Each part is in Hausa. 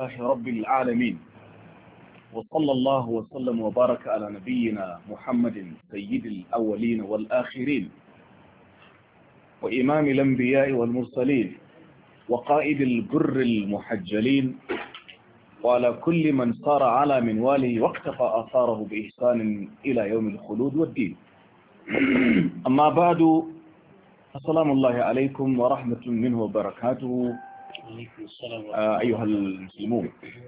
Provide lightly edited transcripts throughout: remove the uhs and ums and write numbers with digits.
لله رب العالمين وصلى الله وسلم وبارك على نبينا محمد سيد الأولين والآخرين وإمام الأنبياء والمرسلين وقائد الجر المحجلين وعلى كل من صار على منواله واقتفى آثاره بإحسان إلى يوم الخلود والدين. أما بعد، السلام الله عليكم ورحمة منه وبركاته أيها المسلمون.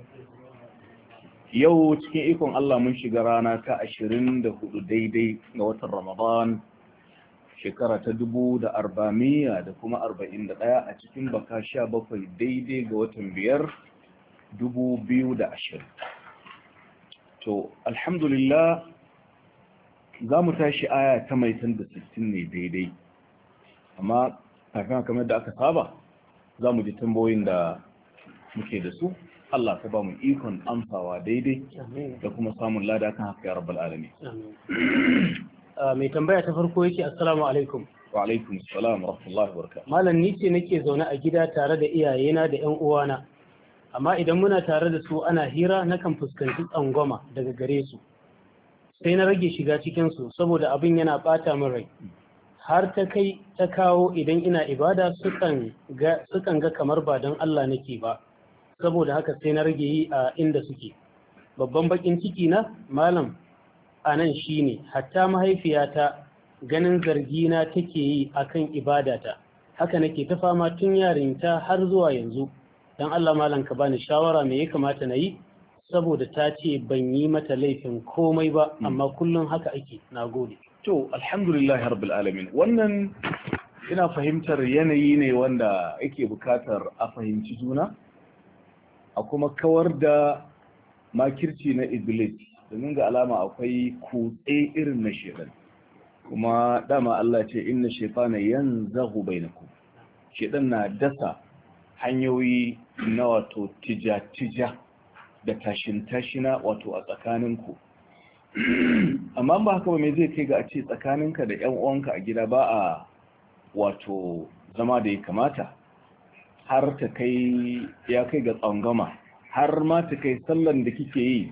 yau cikin ikon Allah mun shiga rana ta 24 daidai ga watan Ramadan shekara ta 1441 da kuma 41 a cikin baka 17 daidai ga watan 5 2020. To alhamdulillah za mu tashi aya ta mai da 60 ne daidai, amma kafin kamar da aka saba za mu ji tambayoyin da muke da su. Allah ta ba mu ikon amsawa daidai da kuma samun lada kan haka ya rabbal alamin. Mai tambaya ta farko yake assalamu alaikum. Wa alaikum assalam wa rahmatullahi wa barakatuh. Malam ni ce nake zaune a gida tare da iyayena da ƴan uwana. Amma idan muna tare da su ana hira nakan fuskanci tsangwama daga gare su. Sai na rage shiga cikin su saboda abin yana bata min rai. Har ta kai ta kawo idan ina ibada sukan ga kamar ba don Allah nake ba. Saboda haka sai na rage yi a inda suke. Babban bakin ciki na malam a nan shine hatta mahaifiyata ganin zargina take yi akan ibadata. Haka nake ta fama tun yarinta har zuwa yanzu. Dan Allah malam ka bani shawara me ya kamata na yi, saboda ta ce ban yi mata laifin komai ba amma kullum haka ake. Nagode. To alhamdulillahi rabbil alamin. Wannan ina fahimtar yanayi ne wanda yake bukatar a fahimci juna, a kuma kawar da makirci na iblis, domin ga alama akwai kutse irin na shedan. Kuma dama Allah ce inna shaytana yanzaghu bainakum, shedan na dasa hanyoyi na wato tija da tashin-tashina wato a tsakaninku. Amma ba haka ba, me zai kai ga a ce tsakaninka da ƴan uwanka a gida ba a wato zama da ya kamata, har ta kai ya kai ga tsangama, har ma ta kai sallan da kike yi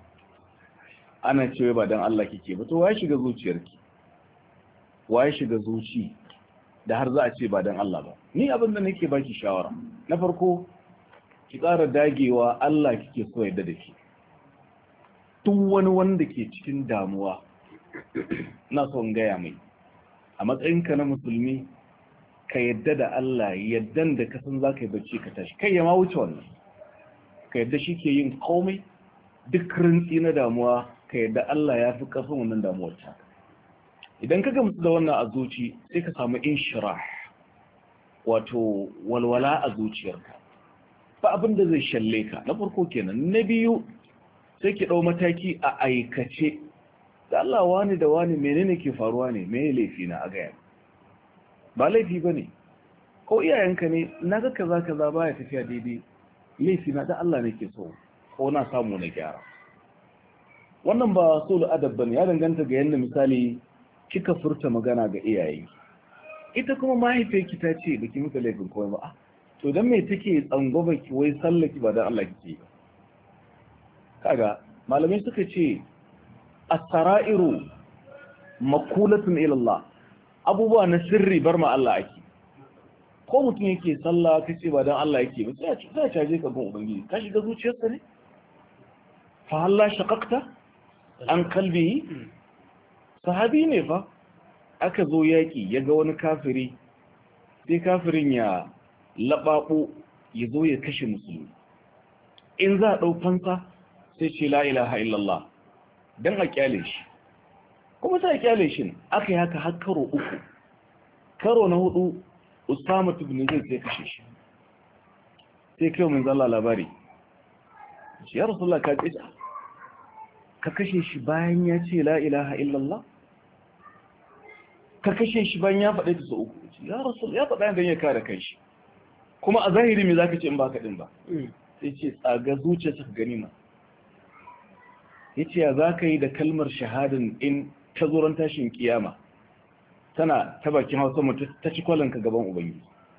ana cewa ba don Allah kike ba. To waye shiga zuciyarki, waye shiga zuci da har za a ce ba don Allah ba? Ni abin da nake baki shawara, na farko ki ƙara dagewa Allah kike so yadda da ki. Duk wani wanda ke cikin damuwa na son gaya mai, a matsayinka na musulmi ka yadda da Allah, yaddan da ka san za ka yi bacci ka tashi, kai ya ma wuce wannan. Ka yadda shi ke yin komai, duk rintsi na damuwa ka yadda Allah ya fi ƙarfin wannan damuwar ta. Idan ka gamsu da wannan a zuci, sai ka samu inshirah, wato walwala a zuciyarka, ba abin da zai shalle ka. Na farko kenan. Na biyu, sai ki ɗau mataki a aikace. Da Allah, wani da wani menene ke faruwa ne, me laifi na a gaya? Ba laifi ba ne, ko iyayenka ne, na ga kaza baya tafiya daidai, laifi na da Allah nake so ko na samu na gyara. Wannan ba sulhu adab bane, ya danganta ga yanda misali kika furta magana ga iyaye. Ita kuma mahaifiyarki ta ce baki mata laifin komai ba, to dan me take tsangwaba ki wai sallaki ba dan Allah kike ba? Kaga malamai suka ce as-sara'iru maqulatun ila Allah, abubuwa na sirri bar ma Allah ake. Ko mutum yake sallah kace ba dan Allah yake ba, sai a caje ka gun ubangiji, ka shiga zuciyarsa ne. Fa Allah shaqaqta an qalbihi. Sahabi ne fa, aka zo yaki ya ga wani kafiri, sai kafirin ya lababo ya zo ya kashe musulmi. In za a dau fansa sai ce la ilaha illallah dan a kyale shi, kuma sai a kyale shi. Aka yi haka har karo 3. Karo na 4 Usama ibn Zaid sai kashe shi. Sai kai mun zalla labari, ya Rasulullah ka kashe shi bayan ya ce la ilaha illallah, ka kashe shi bayan ya faɗe ta sau 3. Ya Rasul, ya faɗa dan ya kare kanshi, kuma a zahiri me zaka ce in baka din ba? Sai ce tsaga zuciyarsa ka gani ma. Yace ya zaka yi da kalmar shahadin in ta zoran tashin kiyama tana ta bakin Hausa mutu ta ci kwalanka gaban ubangiji?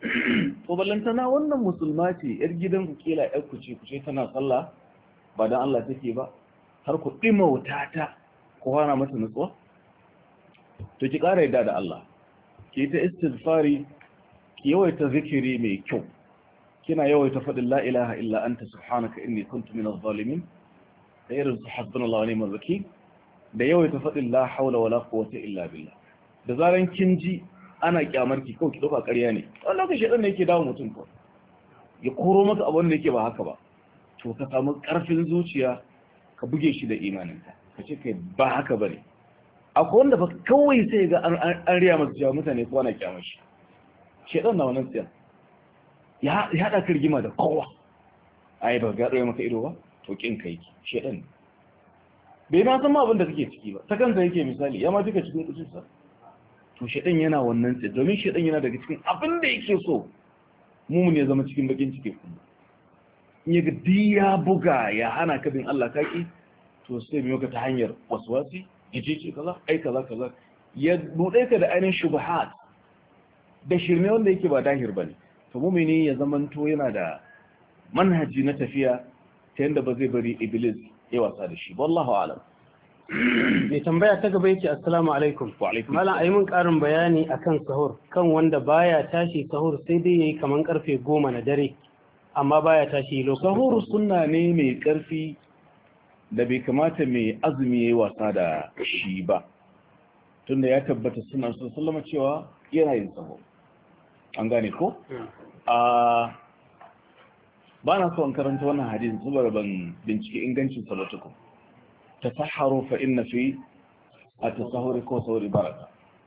to ballantana wannan musulma ce yar gidan ku kila yar ku ce tana sallah ba dan Allah take ba har ku dimauta ta ko hana mata nutsuwa to ki ƙara yadda da Allah ki ta istighfari ki yawaita zikiri mai kyau kina yawaita faɗin la ilaha illa anta subhanaka inni kuntu minaz zalimin da irin su hasbunallahu wa ni'mal wakeel da yawaita faɗin la haula wala quwwata illa billah da zaran kin ji ana kyamar ki kawai ki dauka ƙarya ne wannan lokacin shedan ne yake dawo mutum ko ya koro maka abin da yake ba haka ba to ka samu ƙarfin zuciya ka buge shi da imaninka ka ce kai ba haka bane akwai wanda fa kawai sai ga an riya masa cewa mutane ko ana kyamar shi shedan na wannan tsiya ya hada kirgima da kowa ai ba ga tsaye maka ido ba to kin kai shedan bai ma san ma abin da kake ciki ba ta kansa yake misali ya ma duka cikin kucinsa to shedan yana wannan tsiya domin shedan yana daga cikin abin da yake so mumun ya zama cikin bakin ciki kuma in yaga diya buga ya hana ka bin Allah kaki to sai biyo ka ta hanyar waswasi yace ce kaza ai kaza ya bude ka da ainihin shubuhat da shirme wanda yake ba dahir bane to mumini ya zamanto yana da manhaji na tafiya ta yanda ba zai bari iblis ya wasa da shi wallahu a'lam. mai tambaya ta gaba yake assalamu alaikum malam ayi mun karin bayani akan sahur kan wanda baya tashi sahur sai dai yayi kaman karfe 10 na dare amma baya tashi lokacin sahur sunna ne mai karfi da bai kamata mai azumi yayi wasa da shi ba tunda ya tabbata sunan sallama cewa yana yin sahur an gane ko ba na so an karanta wannan hadisi saboda ban bincike ingancin salatukum tasahharu fa inna fi at-tasahhuri ko sahuri baraka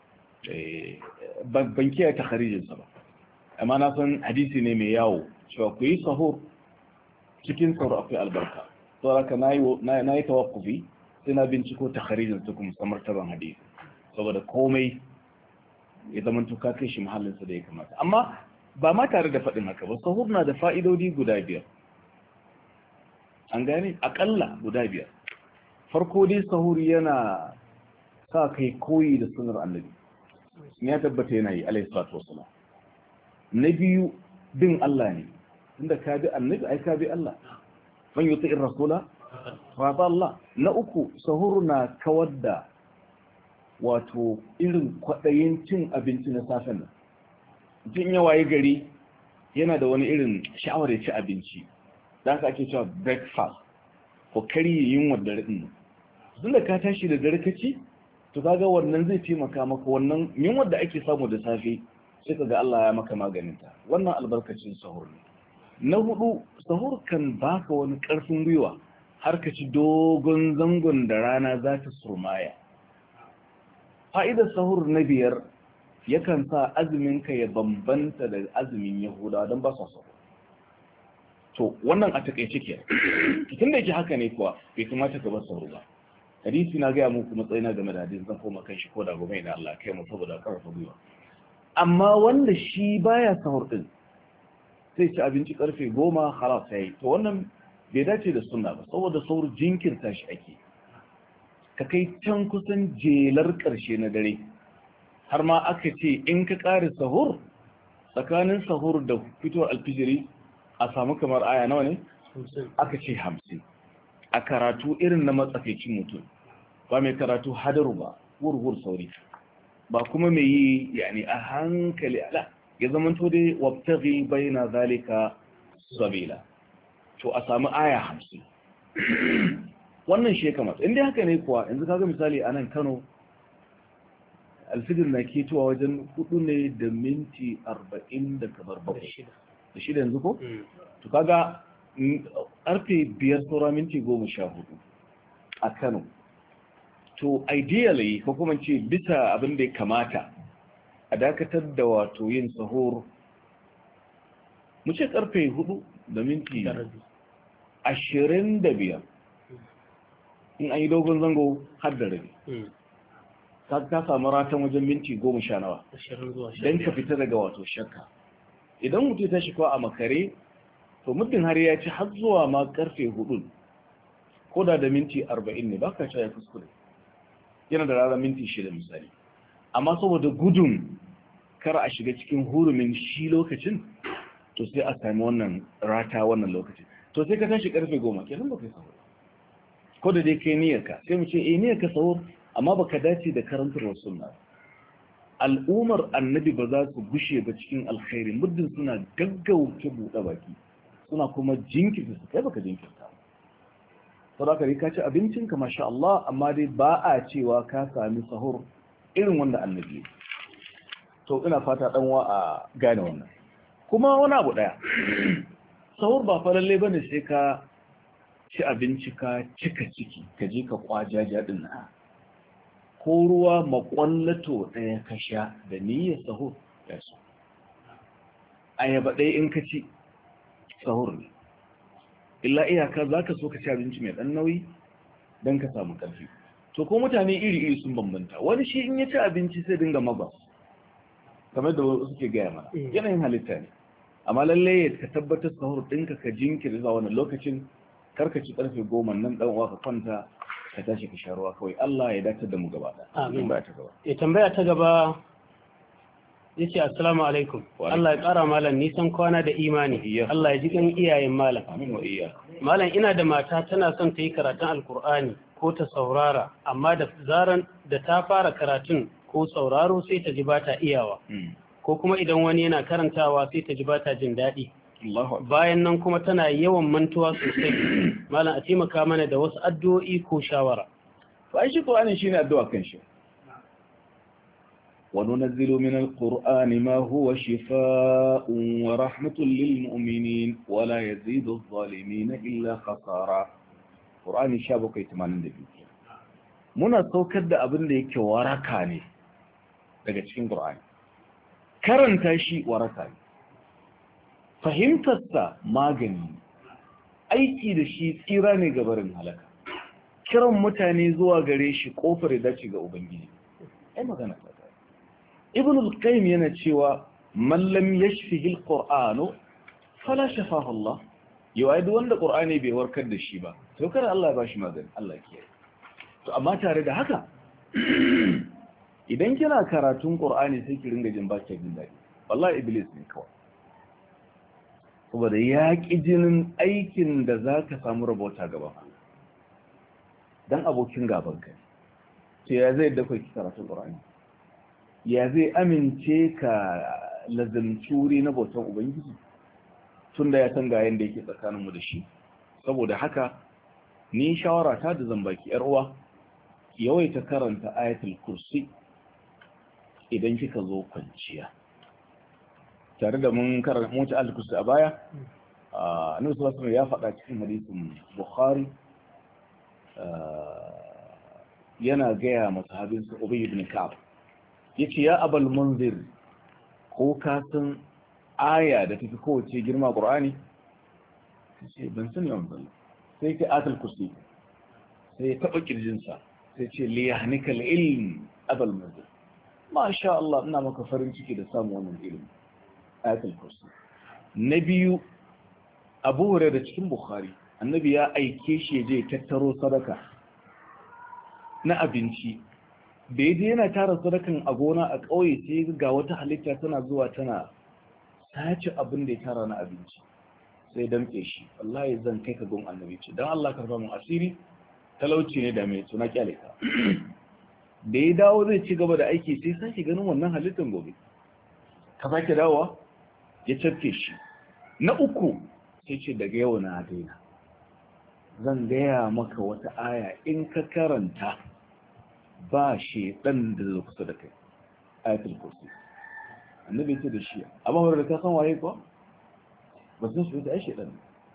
ban kiyaye takharijin sa ba amma na san hadisi ne mai yawo cewa ku yi sahur cikin sahur akwai albarka to haka nayi tawaffufi sai na binciko takharijin sa kuma samar taban hadisi saboda komai ya zama ka kai shi mahallinsa da ya kamata amma ba ma tare da faɗin haka ba sahur na da fa'idodi guda 5 an gane akalla guda 5 farko dai sahur yana sa kai koyi da sunar annabi ya tabbata yana yi alaihi salatu wasalam na biyu bin Allah ne inda ka bi annabi ai ka bi Allah man yuti rasula fa Allah na uku sahur na kawar da wato irin kwaɗayin cin abinci na safen nan mutum ya waye gari yana da wani irin sha'awar ya ci abinci da aka ake cewa breakfast ko karye yunwar dare ɗin tun da ka tashi da dare ka ci to kaga wannan zai taimaka maka wannan yunwar da ake samu da safe sai kaga Allah ya maka maganinta wannan albarkacin sahur ne na 4 sahur kan baka wani ƙarfin gwiwa har ka ci dogon zangon da rana za ta surmaya fa'idar sahur na 5 yakan sa azuminka ya bambanta da azumin yahudawa don ba su sahur to wannan a takaice ke tun da yake haka ne kuwa bai kamata ka bar sahur ba hadisi na gaya muku matsayina game da hadisi zan koma kan shi ko da gobe da Allah kai mu saboda karfafa gwiwa amma wanda shi baya sahur din sai ci abinci karfe 10 halas yayi to wannan bai dace da sunna ba saboda sahur jinkirta shi ake ka kai can kusan jelar ƙarshe na dare har ma aka ce in ka ƙari sahur tsakanin sahur da fitowar alfijiri a samu kamar aya nawa ne aka ce 50 a karatu irin na matsakaicin mutum ba mai karatu hadaru ba wurwur sauri ba kuma mai yi yani a hankali ala ya zama to dai wabtaghi baina zalika sabila to a samu aya 50 wannan shi ya kamata inda haka ne kuwa yanzu kaga misali a nan Kano alfijir na ketowa wajen 4 ne da minti 40 da kamar 7 da shida yanzu ko to kaga karfe 5 saura minti 14 a Kano to ideally ko kuma ce bisa abin da ya kamata a dakatar da wato yin sahur mu ce karfe 4 da minti 25 in an yi dogon zango har da rabi ka samu ratan wajen minti 10 nawa don ka fita daga wato shakka idan mutum ta shikwa a makare to mutum har ya ci har zuwa ma karfe 4 ko da minti 40 ne baka sha ya kuskure yana da rara minti 6 misali amma saboda gudun kar a shiga cikin hurumin shi lokacin to sai a sami wannan rata wannan lokacin to sai ka tashi karfe 10 kenan ba kai sahur ko da dai kai niyyarka sai mu ce niyyarka sahur amma baka dace da karantarwar sunna al'ummar annabi ba za su gushe ba cikin alkhairi muddin suna gaggauta buɗe baki suna kuma jinkirta su kai baka jinkirta saboda ka ci abincinka masha Allah amma dai ba a cewa ka sami sahur irin wanda annabi to ina fata danwa a gane wannan kuma wani abu daya sahur ba fa lalle bane sai ka ci abinci ka cika ciki ka je ka kwajaja din nan ko ruwa makwallato daya ka sha da niyyar sahur ya so ayaba daya in ka ci sahur ne illa iyaka zaka so ka ci abinci mai dan nauyi dan ka samu karfi to ko mutane iri-iri sun bambanta wani shi in ya ci abinci sai dinga magwas kamar da suke gaya mana yanayin halitta ne amma lalle ka tabbatar sahur ɗinka ka jinkiri zuwa wannan lokacin karka ci karfe 10 nan dan uwa ka kwanta ka tashi ka sharuwa kawai Allah ya dace da mu gaba da amin tambaya ta gaba yace assalamu alaikum Allah ya kara malam nisan kwana da imani Allah ya ji kan iyayen malam amin wa iya malam ina da mata tana son ta yi karatun alkur'ani ko ta saurara amma da zaran da ta fara karatun ko sauraro sai ta ji ba ta iyawa ko kuma idan wani yana karantawa sai ta ji ba ta jin daɗi bayan nan kuma tana yawan mantuwa sosai malam a taimaka mana da wasu addu'o'i ko shawara fa shi Qur'ani shine addu'a kan shi wa nunazzilu min al-Qur'ani ma huwa shifaa'un wa rahmatun lil mu'minin wa la yazidu adh-dhalimin illa khasara Qur'ani 1782 muna saukar da abin da yake waraka ne daga cikin Qur'ani karanta shi waraka ne fahimtarsa magani aiki da shi tsira ne ga barin halaka kiran mutane zuwa gare shi kofar da dace ga ubangiji ai magana ta ibn al-qayyim yana cewa man lam yashfihi al-qur'anu fala shafahu Allah yau ai duk wanda qur'ani bai warkar da shi ba to kada Allah ya bashi magani Allah ya kiyaye to amma tare da haka idan kina karatun qur'ani sai ki ringa jin baki jin dadi wallahi iblis ne kawai saboda ya ƙi jinin aikin da za ka samu rabota gaban don abokin gaban kai ce ya zai dakwai ki karatun ƙorani ya zai amince ka lazimci wuri na bautan ubangiji tun da ya san ga yadda yake tsakaninmu da shi saboda haka ni shawara ta da zan baki uwa ki yawaita karanta ayatul kursi idan kika zo kwanciya tare da mun karanta mota al-kursi a baya annabi sallallahu alaihi ya faɗa cikin hadisin bukhari yana gaya masa sahabinsa ubay ibn ka'ab yace ya abul munzir ko ka san aya da tafi kowace girma qur'ani sai ban sani wannan sai ka atal kursi sai ya taba kirjinsa sai ce li yahnika al-ilm abul munzir masha Allah ina maka farin ciki da samun wannan ilimi ayatul kursi na biyu abu hurairah da cikin bukhari annabi ya aike shi je tattaro sadaka na abinci da yaje yana tara sadakan a gona a ƙauye sai ga wata halitta tana zuwa tana sace abin da ya tara na abinci sai damke shi wallahi zan kai ka gon annabi ce dan Allah ka rufa mun asiri talauci ne da mai tuna kyale ka da ya dawo zai ci gaba da aiki sai sake ganin wannan halittar gobe ka sake dawowa ya cafke shi na uku sai ce daga yau na daina zan gaya maka wata aya in ka karanta ba shi dan da zai kusa da kai ayatul kursi annabi ce da shi amma da ka san waye ko ba sun shi da ai shedan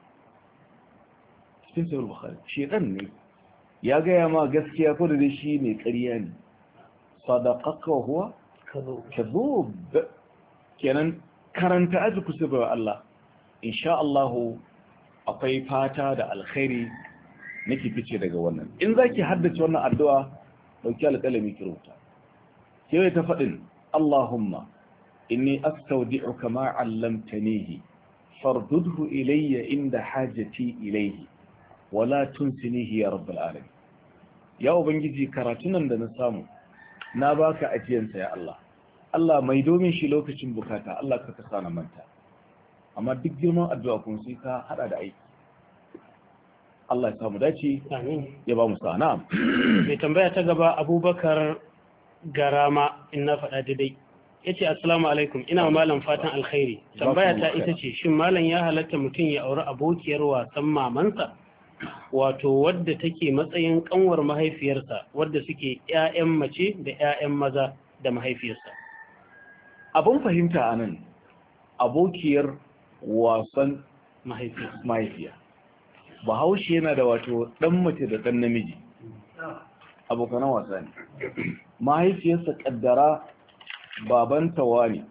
cikin sahih bukhari shedan ne ya gaya ma gaskiya ko da shi mai ƙarya ne sadaqaka huwa kadhub kenan karanta aji kusa bai Allah insha Allah akwai fata da alkhairi nake fice daga wannan in zaki haddace wannan addu'a dauki alƙalami ki rubuta sai ta fadin Allahumma inni astawdi'uka ma 'allamtanihi fardudhu ilayya inda hajati ilayhi wala tunsinihi ya rabbal alamin ya ubangiji karatunan da na samu na baka ajiyansa ya Allah Allah mai domin shi lokacin bukata, Allah ka sa na manta. Amma duk girman addu'a kun sai ka hada da aiki. Allah ya samu dace, ya ba mu sa'a. Na'am. Mai tambaya ta gaba Abubakar Garama in na faɗa daidai. Yace assalamu alaikum, ina malam fatan alkhairi. Tambaya ta ita ce, shin malam ya halatta mutum ya auri abokiyar wasan mamansa? Wato wadda take matsayin kanwar mahaifiyarsa, wadda suke ƴaƴan mace da ƴaƴan maza da mahaifiyarsa. Abun fahimta anan, abokiyar wasan mahaifiya. Bahaushe yana da wato ɗan mace da ɗan namiji, abokanan wasa ne. Mahaifiyarsa ƙaddara babanta wani,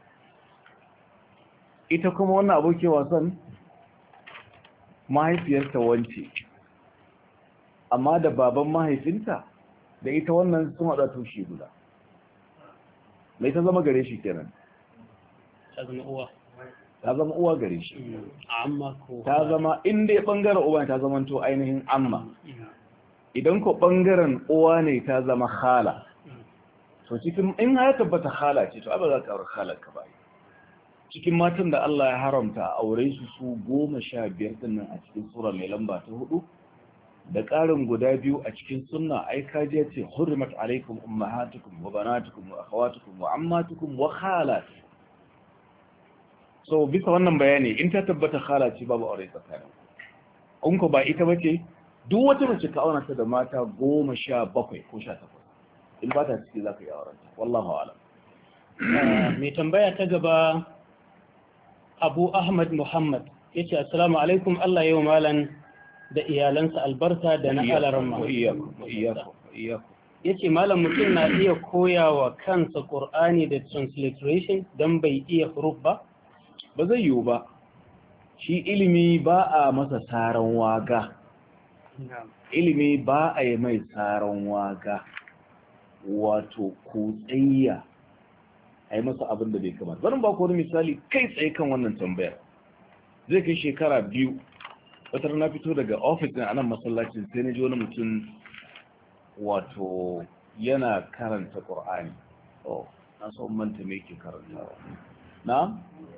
ita kuma wannan abokiyar wasan mahaifiyarta wance, amma da baban mahaifinta da ita wannan sun haɗa tushe guda. Mai ta zama gare shi kenan? Ta zama uwa. Ta zama uwa gare shi. Amma ko ta zama inda ya ɓangaren uwa ta zama to ainihin amma. Idan ko ɓangaren uwa ne ta zama hala. To cikin in ya tabbata hala ce to ba za ka aure halar ka ba. Cikin matan da Allah ya haramta a aure su 15 din nan a cikin sura mai lamba ta 4 da ƙarin guda 2 a cikin sunna ai kaje ce hurrimat alaikum ummahatukum wa banatukum wa akhawatukum wa ammatukum wa khalatukum. So bisa wannan bayani in ta tabbata khala ce babu aure tsakanin. In ko ba ita bace duk wata mace ka auna ta da mata 17 ko 18 in ba ta ciki za ka yi aurenta wallahu a'lam. Mai tambaya ta gaba Abu Ahmad Muhammad yace assalamu alaikum, Allah yau malan da iyalansa albarka da na alaramma. Yace malam mutum na iya koyawa kansa Qur'ani da transliteration dan bai iya huruf ba? Ba zai yiwu ba. Shi ilimi ba a masa saran waga. Ilimi ba a yi mai saran waga. Wato kutsayya a yi masa abin da bai kamata. Zanen ba ku wani misali kai tsaye kan wannan tambayar. Zai kai shekara 2 wata na fito daga ofis ɗin a nan masallacin sai na ji wani mutum wato yana karanta ƙur'ani. Na son manta me yake karantawa. Na?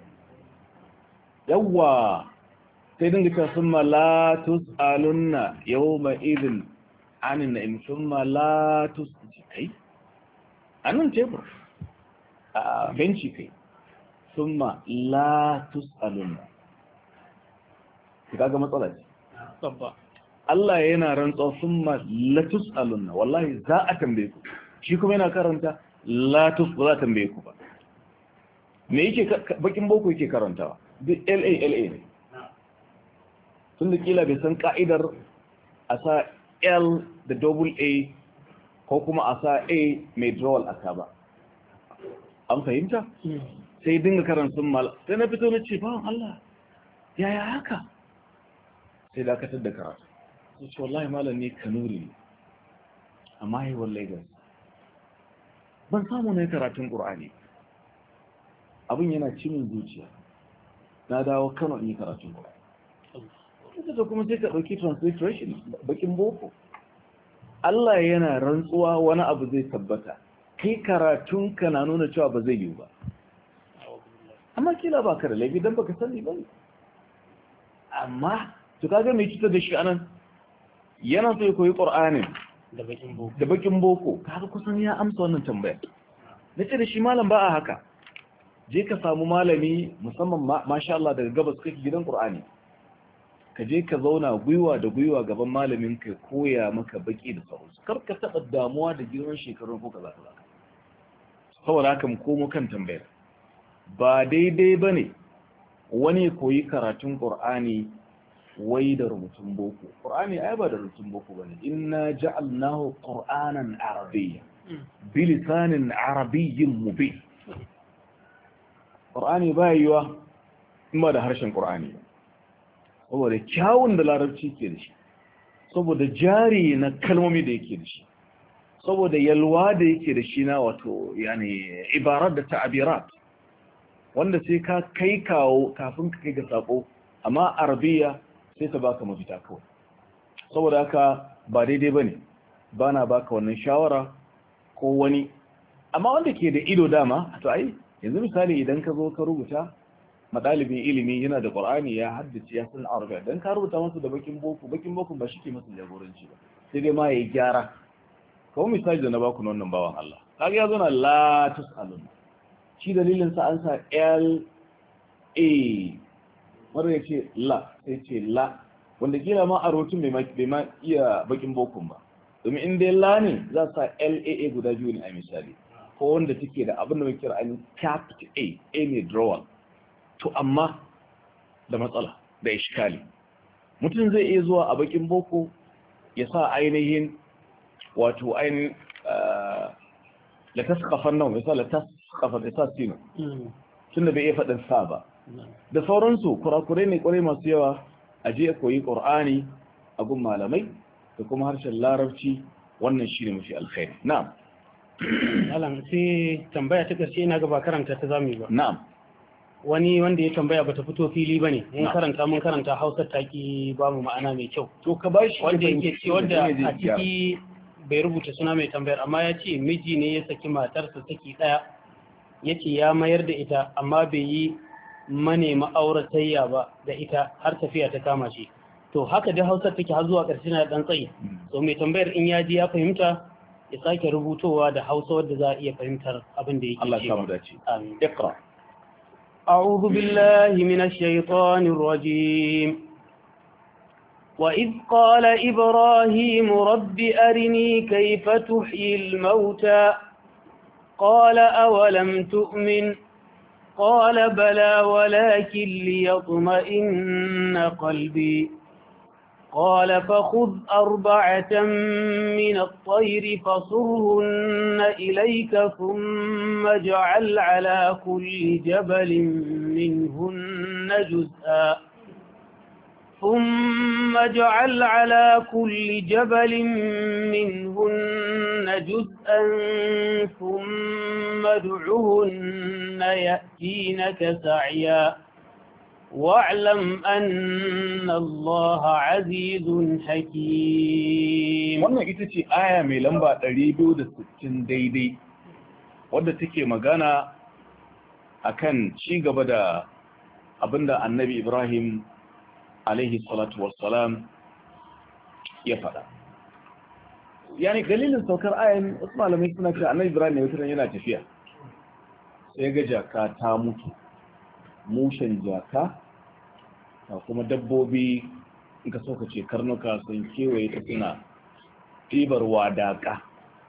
Yawwa sai dinga ta summa la tus'alunna yawma idin anin na'im summa la kai anan tebur a benci kai summa la tus'alunna kaga matsala ce Sabba. Allah yana rantsa summa la tus'alunna wallahi za a tambaye ku shi kuma yana karanta la tus ba za a tambaye ku ba me yake bakin boko yake karantawa duk LA ne tun da kila bai san ka'idar a sa L da double A ko kuma a sa A mai drawal a ba an fahimta sai dinga karantun mal sai na fito na ce bawan Allah yaya haka sai dakatar da karatu sai ce wallahi malam ne kanuri ne amma yi wallahi Lagos ban samu na karatun ƙur'ani abin yana cimin zuciya na dawo Kano in yi karatun ƙur'ani ita da kuma sai ka ɗauki transliteration bakin boko Allah yana rantsuwa wani abu zai tabbata kai karatunka na nuna cewa ba zai yiwu ba amma kila ba ka da laifi don baka sani ba amma to kaga mai cutar da shi anan yana so ya koyi ƙur'anin da bakin boko kaga kusan ya amsa wannan tambaya na ce da shi malam ba a haka je ka samu malami musamman masha Allah daga gabas kake gidan ƙur'ani ka je ka zauna gwiwa da gwiwa gaban malamin ka koya maka baki da sauransu kar ka taɓa damuwa da girman shekarun ko kaza kaza saboda haka mu komo kan tambayar ba daidai bane wani koyi karatun Qur'ani wai da rubutun boko Qur'ani ai ba da rubutun boko bane inna ja'alnahu qur'anan arabiyyan bi lisanin arabiyyin mubin Qur'ani ba yiwa in ba da harshen Qur'ani ba saboda kyawun da larabci ke da shi saboda jari na kalmomi da yake da shi saboda yalwa da yake da shi na wato yani ibarat da ta'abirat wanda sai ka kai kawo kafin ka kai ga sako amma arabiya sai ta baka mafita kawai saboda haka ba daidai bane bana baka wannan shawara ko wani amma wanda ke da ido dama to ai yanzu misali idan ka zo ka rubuta madalibin ilimi yana da Qur'ani ya haddace ya san Arabiya dan ka rubuta masa da bakin boko ba shi ke masa jagoranci ba sai dai ma yayi gyara kawai misali da na baku wannan bawan Allah kaga ya zo na la tusalun shi dalilin sa an sa L A wanda yace la sai ce la wanda kila ma a rotun bai ma iya bakin bokun ba domin in dai la ne za sa LAA guda biyu ne a misali ko wanda take da abin da muke kira an capital A ne drawal to amma da matsala da iskali mutum zai iya zuwa a bakin boko ya sa ainihin wato ainihin la tasqafan nan ya sa la tasqafan ya sa sino tunda bai iya faɗin sa ba da sauransu kurakurai ne kwarai masu yawa a je koyi Qur'ani a gun malamai da kuma harshen larabci wannan shi ne mafi alkhairi na'am malam sai tambaya ta karshe ina ga ba karanta ta zamu ba na'am wani wanda ya tambaya bata fito fili bane mun karanta Hausa taki ba mu ma'ana mai kyau to ka bashi wanda yake ce wanda a ciki bai rubuta suna mai tambayar amma ya ce miji ne ya saki matarsa saki daya yace ya mayar da ita amma bai yi manema auratayya ba da ita har tafiya ta kama shi to haka da Hausa take har zuwa ƙarshe na dan tsayi to mai tambayar in ya ji ya fahimta ya sake rubutowa da Hausa wanda za a iya fahimtar abin da yake cewa Allah ya samu dace amin iqra a'udhu billahi minash shaitanir rajim وإذ قال إبراهيم رب أرني كيف تحيي الموتى قال أولم تؤمن قال بلى ولكن ليطمئن قلبي قال فخذ 4 من الطير فصرهن إليك ثم اجعل على كل جبل منهن جزءا ثم اجعل على كل جبل منهن جزءا ثم ادعهن يأتينك سعيا واعلم أن الله عزيز حكيم. wannan ita ce aya mai lamba 260 daidai wadda take magana akan ci gaba da abinda annabi Ibrahim alaihi salatu wassalam ya faɗa. Yani dalilin saukar ayan wasu malamai suna cewa annabi Ibrahim ne wata yana tafiya sai ga jaka ta mutu, mushen jaka ta kuma dabbobi in ka so ka ce karnuka sun kewaye ta suna ɗibar wadaka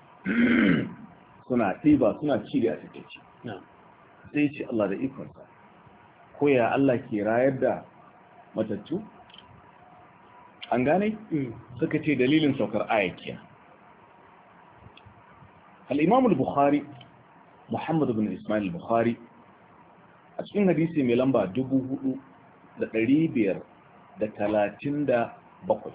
suna ɗiba suna ci da a takaici sai ce Allah da ikonsa ko ya Allah ke rayar da matattu an gane suka ce dalilin saukar ayyakiya al-imam al-bukhari muhammad ibn ismail al-bukhari a cikin hadisi mai lamba 4537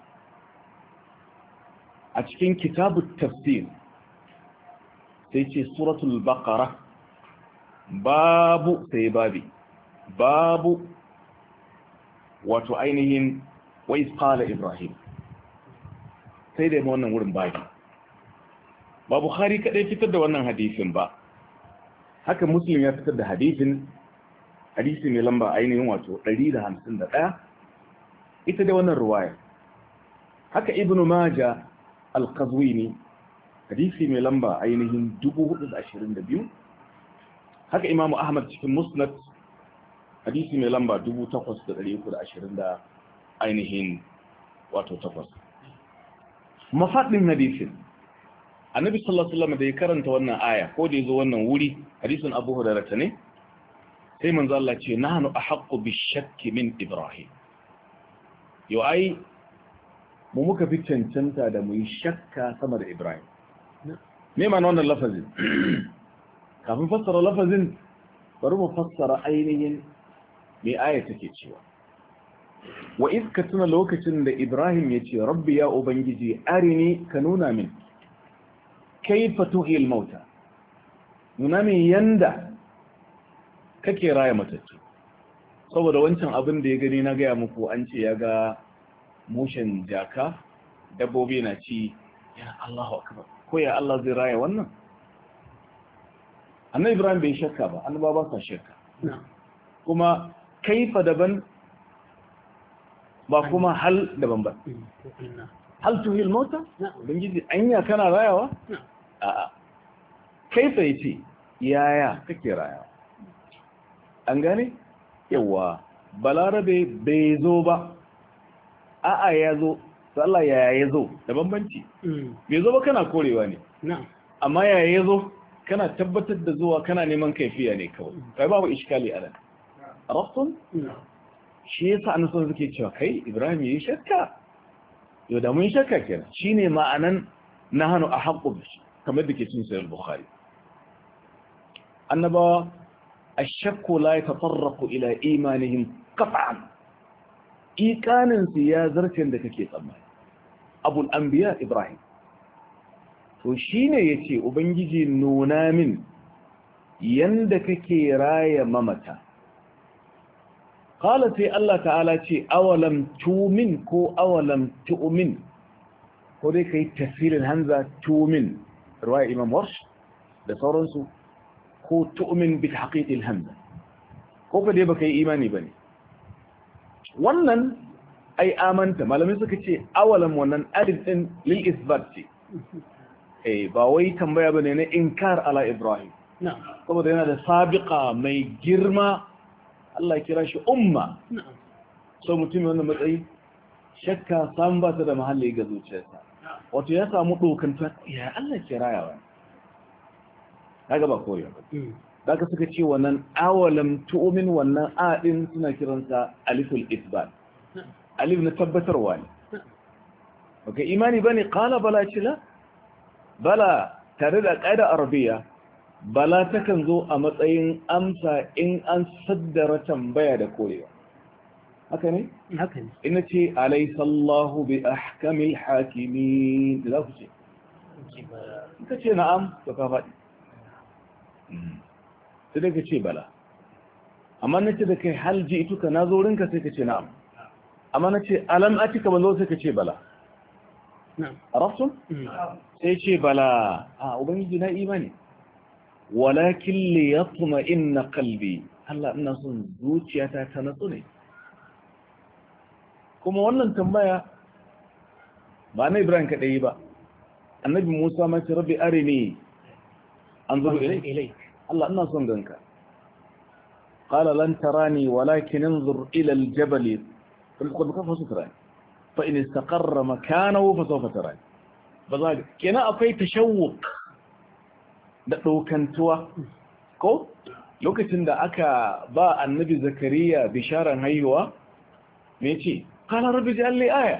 a cikin kitabut tafsir sai ce suratul baqara babu sai babu wato ainihin wa isqala ibrahim sai da wannan wurin babu ba bukhari kadai fitar da wannan hadisin ba haka muslim ya fitar da hadisi mai lamba ainihin wato 151 ita da wannan ruwaya haka ibnu majah al-qazwini hadisi mai lamba ainihin 422 haka imamu ahmad cikin musnad hadisi mai lamba 8,320 da ainihin wato 8 mafaɗin hadisin annabi sallallahu alaihi wasallam da ya karanta wannan aya ko da yazo wannan wuri hadisin abu hurairah ne sai manzo Allah ce nahnu ahaqqu bishakki min ibrahim yo ai mu muka fi cancanta da mu yi shakka sama da ibrahim me ma'anar wannan lafazin kafin fassara lafazin bari mu fassara ainihin me aya take cewa wa iz ka tuna lokacin da Ibrahim ya ce rabbi ya ubangiji arini ka nuna min kaifa tuhil mauta nuna min yanda kake raya matattu saboda wancan abin da ya gani na gaya muku an ce ya ga mushen jaka dabbobi na ci ya Allahu akbar ko ya Allah zai raya wannan annabi Ibrahim bai shakka ba, annaba ba sa shakka. Kuma kaifa daban ba kuma hal daban ba. Hal tuhil mota? Ubangiji anya kana rayawa? A'a. Kaifa yace yaya kake rayawa? An gane? Yawa balarabe bai zo ba. A'a ya zo. To Allah yaya ya zo da bambanci. Bai zo ba kana korewa ne. Amma yaya ya zo kana tabbatar da zuwa kana neman kaifiya ne kawai. Kai babu iskali a nan. Arabtun? Shi yasa an so suke cewa kai Ibrahim yayi shakka. Yau da mun shakka kenan. Shine ma'anan nahanu ahqqu bihi kamar da ke cikin sahih al-Bukhari. Annabawa ashakku la yatatarraqu ila imanihim qat'an. Ikanin su ya zartin da kake tsammani. Abul anbiya Ibrahim. To shine yace ubangiji nuna min yanda kake raya mamata. Qala sai Allah ta'ala ce awalam tumin ko awalam tu'min ko dai kai tafsirin hamza tumin riwaya Imam Warsh da sauransu ko tu'min bi tahqiq al-hamza ko ka dai baka yi imani bane wannan ai amanta malamai suka ce awalam wannan alif din lil isbat ce ba wai tambaya bane na inkar ala Ibrahim saboda yana da sabiqa mai girma Allah kira shi umma so mutum wannan matsayi shakka san ba ta da mahalli ga zuciyarsa wato ya samu dokanta ya Allah kirayawa kaga ba koyo ba daga suka ce wannan awalam tu'min wannan a din suna kiransa aliful isbat alif na tabbatarwa ne okay imani bane qala bala chila bala tare da qaida arabiya bala takan zo a matsayin amsa in an saddara tambaya da korewa haka ne? haka ne ina ce alaisallahu bi ahkamil hakimin da za ku ce ka ce na'am to ka faɗi sai da ka ce bala amma na ce da kai hal ji ituka na zo rinka sai ka ce na'am amma na ce alam atika ban zo sai ka ce bala arafsun? sai ce bala a ubangiji na imani walakin li yatma inna qalbi Allah ina son zuciyata ta natsu ne kuma wannan tambaya ba na Ibrahim kadai ba annabi Musa ma ce rabbi arini anzuru ilayk Allah ina son ganka qala lan tarani walakin anzur ila aljabal qul kafa sutrani fa in istaqarra makanahu fa sawfa tarani baza kenan akwai tashawwuq da ɗaukantuwa ko lokacin da aka ba annabi zakariya bisharan haihuwa me ce kala rabbi ji alli aya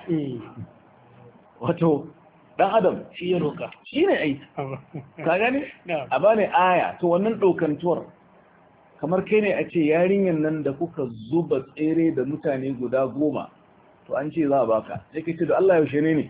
wato dan adam shi ya roka shi ne ai ka gani a bane aya to wannan ɗaukantuwar kamar kai ne a ce yarinyar nan da kuka zuba tsere da mutane guda 10 to an ce za a baka sai kai ce da Allah yaushe ne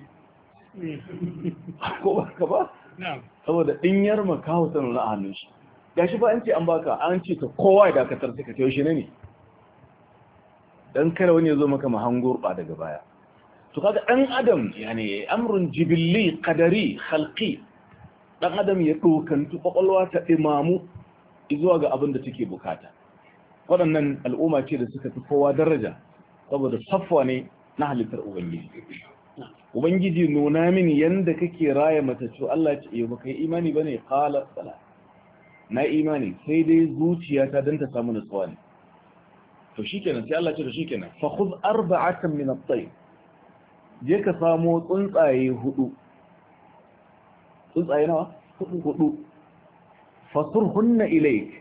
ko ba ka ba saboda ɗinyar makaho ta nuna a hannun shi ga shi ba an ce an baka an ce ta kowa ya dakatar suka ta yaushe ne don kada wani ya zo maka mahangur ba daga baya to kaga ɗan adam yani amrun jibilli qadari khalqi ɗan adam ya dokantu kwakwalwa ta imamu zuwa ga abin da take bukata waɗannan al'umma ce da suka fi kowa daraja saboda safwa ne na halittar ubangiji ubangiji nuna mini yanda kake raya matacce Allah ya ce baka yi imani bane qala sala na imani sai dai zuciyata dan ta samu nutsuwa ne to shikenan sai Allah ya ce to shikenan fa khudh arba'atan min at-tayr je ka samu tsuntsaye 4 tsuntsaye nawa 4 fasurhunna ilayk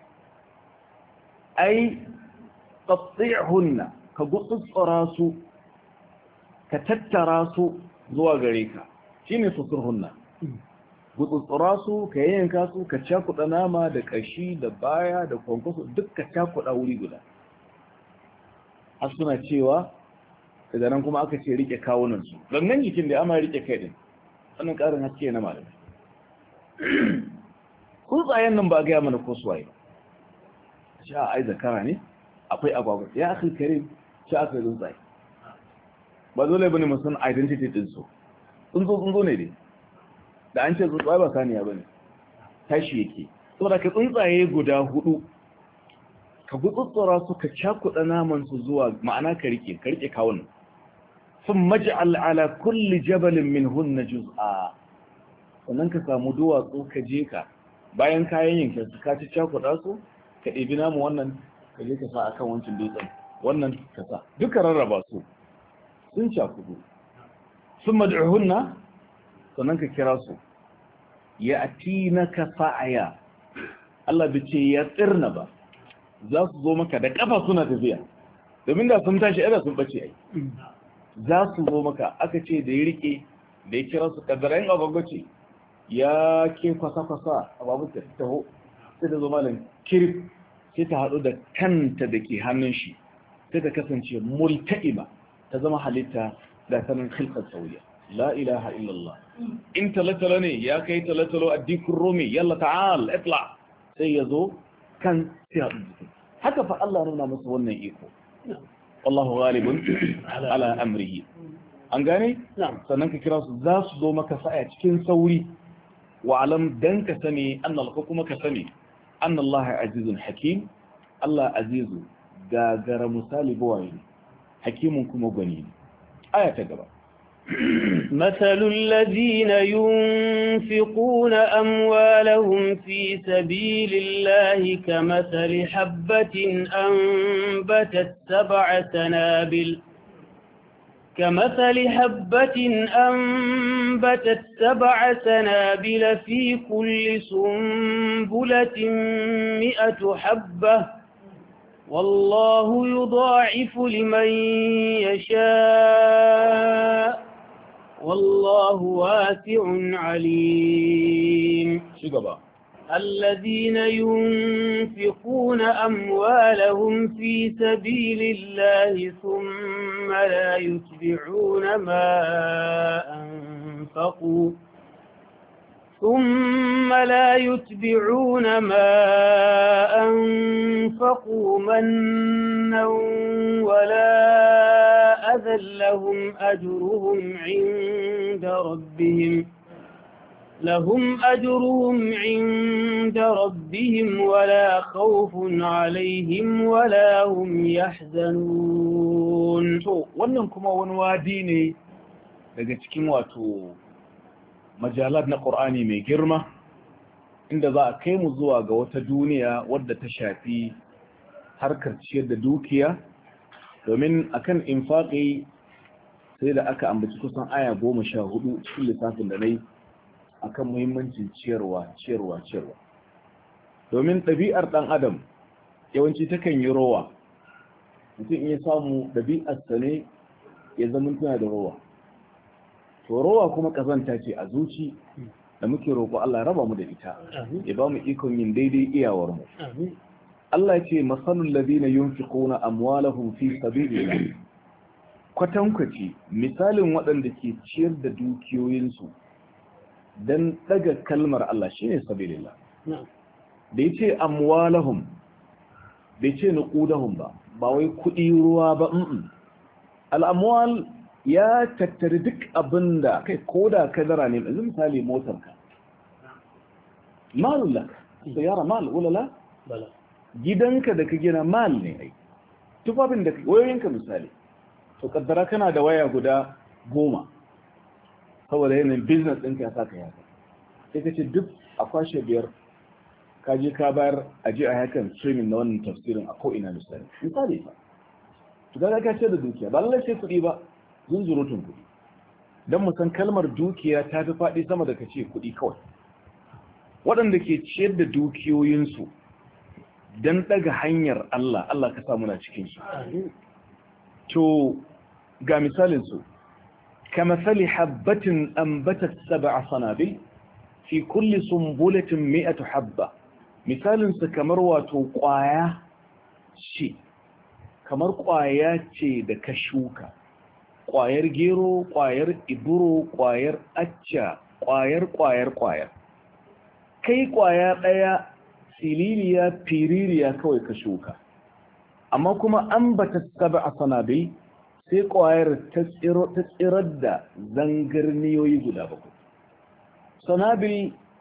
ay qatti'hunna ka gutsutsura su ka tattara su zuwa gare ka shine fasurhunna gutsutsura su ka yanka su ka cakuɗa nama da ƙashi da baya da kwankwaso duk ka cakuɗa wuri guda har suna cewa daga nan kuma aka ce rike kawunan su gangan jikin da ama rike kai din wannan ƙarin haske na malamai tsuntsayen nan ba gaya mana ko suwaye ba sha ai zakara ne akwai agwagwa ya akhil karim sha aka tsuntsaye ba dole bane mu san identity din su tsuntsu ne dai da an ce tsuntsaye ba saniya bane tashi yake saboda ka tsuntsaye guda 4 ka gutsutsura su ka cakuɗa naman su zuwa ma'ana ka rike kawun sun maj'al ala kulli jabalin minhunna juz'a sannan ka samu duwatsu ka je ka bayan kayan yankin su ka ci cakuɗa su ka ɗebi namu wannan ka je ka sa akan wancan dutsen wannan ka sa duka rarraba su sun cakuɗu sun mad'uhunna sannan ka kira su ya atinaka sa'aya Allah bai ce ya tsirna ba za su zo maka da kafa suna tafiya domin da sun tashi ada sun bace ai za su zo maka aka ce da ya rike da ya kira su kaddara yin agwagwace ya ke kwasa-kwasa a babu ta taho sai da zo malam kirif sai ta haɗu da kanta da ke hannun shi sai ta kasance multa'ima ta zama halitta da sanin khilqat sauya la ilaha illallah in talatalo ne ya kai talatalo a dikun romi yalla ta'al itla sai ya zo kan sai haɗu jikin haka fa Allah nuna masa wannan iko wallahu ghalibun ala amrihi an gane sannan ka kira su za su zo maka sa'a cikin sauri wa alam dan ka sani annal kuma ka sani annallaha azizun hakim Allah azizu gagara misali bawayi hakimun kuma gwani aya ta gaba مثل الذين ينفقون أموالهم في سبيل الله كمثل حبة أنبتت سبع سنابل في كل سنبلة 100 حبة والله يضاعف لمن يشاء والله واسع عليم الذين ينفقون أموالهم في سبيل الله ثم لا يتبعون ما أنفقوا منا ولا أذى لهم أجرهم عند ربهم ولا خوف عليهم ولا هم يحزنون. wannan kuma wani wadi ne daga cikin wato majalat na Qur'ani mai girma inda za a kai mu zuwa ga wata duniya wadda ta shafi harkar ciyar da dukiya domin akan infaqi sai da aka ambaci kusan aya 14 cikin lissafin da nayi akan muhimmancin ciyarwa domin ɗabi'ar ɗan adam yawanci takan yi rowa mutum in ya samu ɗabi'arsa ne ya zama tana da rowa to rowa kuma ƙazanta ce a zuci da muke roƙo Allah ya raba mu da ita ya ba mu ikon yin daidai iyawar mu Allah ce masalul ladina yunfiquna amwalahum fi sabilillah kwatankwaci misalin waɗanda ke ciyar da dukiyoyinsu dan daga kalmar Allah shine sabilillah da yace amwalahum bai ce nuqudahum ba wai kudi ruwa ba al-amwal ya tattari duk abinda kai koda kadara ne yanzu misali motarka malun lak sayara mal wala la bala gidanka da ka gina mal ne ai tufafin da wayoyinka misali to kaddara kana da waya guda 10 saboda yanayin business ɗinka ya saka yaka sai ka ce duk a kwashe 5 ka je ka bayar a je a hakan streaming na wannan tafsirin a ko'ina misali fa to ga ka ce da dukiya ba lallai sai kuɗi ba zunzurutun kuɗi don mu san kalmar dukiya ta fi faɗi sama da ka ce kuɗi kawai waɗanda ke ciyar da dukiyoyinsu don ɗaga hanyar Allah ka samu na cikinsu to ga misalinsu كمثل حبة أنبتت 7 صنابل في كل سنبلة 100 حبة مثال kamar wato ƙwaya ce kamar ƙwaya ce da ka shuka ƙwayar gero ƙwayar iburo ƙwayar acca ƙwayar kai ƙwaya ɗaya sililiya fiririya kawai ka shuka amma kuma ambata 7 sanabil sai ƙwayar ta tsirar da zangarniyoyi guda 7 sanabil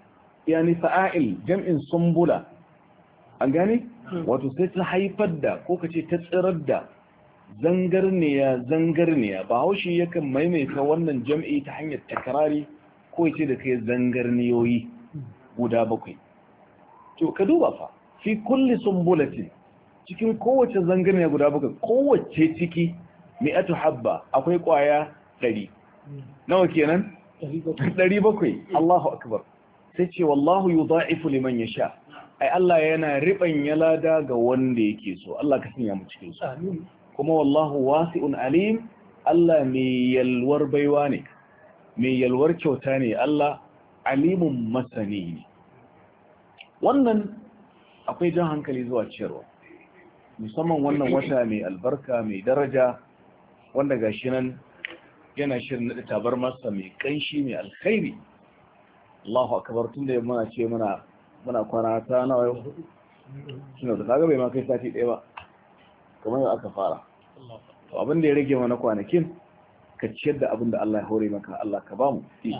yani fa'il jam'in sumbula an gane wato sai ta haifar da ko kace ta tsirar da zangarniya ba haushi yakan maimaita wannan jam'i ta hanyar takrari ko yace da kai zangarniyoyi guda 7 to ka duba fa fi kulli sumbulatin cikin kowace zangarniya guda 7 kowace ciki mi'atu habba akwai kwaya 100 nawa kenan 700 Allahu akbar sai ce wallahu yudha'ifu liman yasha ai Allah yana ribanya lada ga wanda yake so Allah ka sanya mu cikin su amin kuma wallahu wasi'un alim Allah mai yalwar baiwa ne mai yalwar kyauta ne Allah alimun masani ne wannan akwai jan hankali zuwa ciyarwa musamman wannan wata mai albarka mai daraja wanda gashi nan yana shirin nada tabar masa mai kanshi mai alkhairi Allahu akbar tunda muna ce muna kwana ta nawa yau shine da kaga bai ma kai sati ɗaya ba kamar yau aka fara to abin da ya rage mana kwanakin ka ciyar da abin da Allah ya hore maka Allah ka ba mu